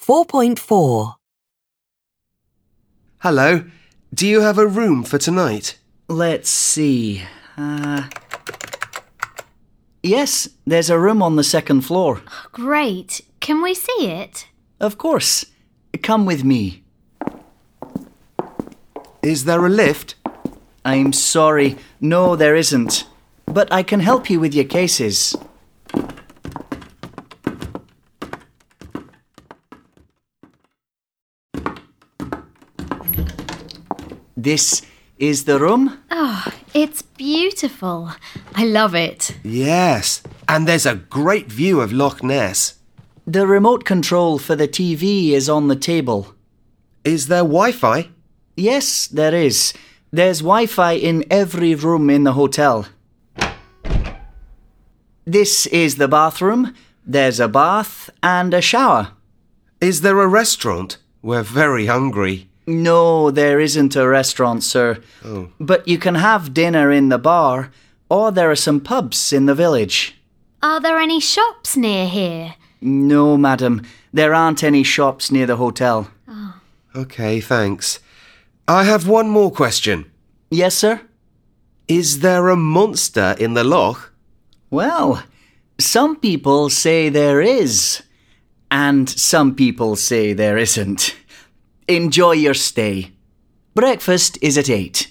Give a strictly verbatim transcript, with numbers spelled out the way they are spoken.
four point four. Hello. Do you have a room for tonight? Let's see. Uh... Yes, there's a room on the second floor. Great. Can we see it? Of course. Come with me. Is there a lift? I'm sorry. No, there isn't. But I can help you with your cases. This is the room. Oh, it's beautiful. I love it. Yes, and there's a great view of Loch Ness. The remote control for the T V is on the table. Is there Wi-Fi? Yes, there is. There's Wi-Fi in every room in the hotel. This is the bathroom. There's a bath and a shower. Is there a restaurant? We're very hungry. No, there isn't a restaurant, sir. Oh. But you can have dinner in the bar, or there are some pubs in the village. Are there any shops near here? No, madam. There aren't any shops near the hotel. Oh. OK, thanks. I have one more question. Yes, sir? Is there a monster in the loch? Well, some people say there is, and some people say there isn't. Enjoy your stay. Breakfast is at eight.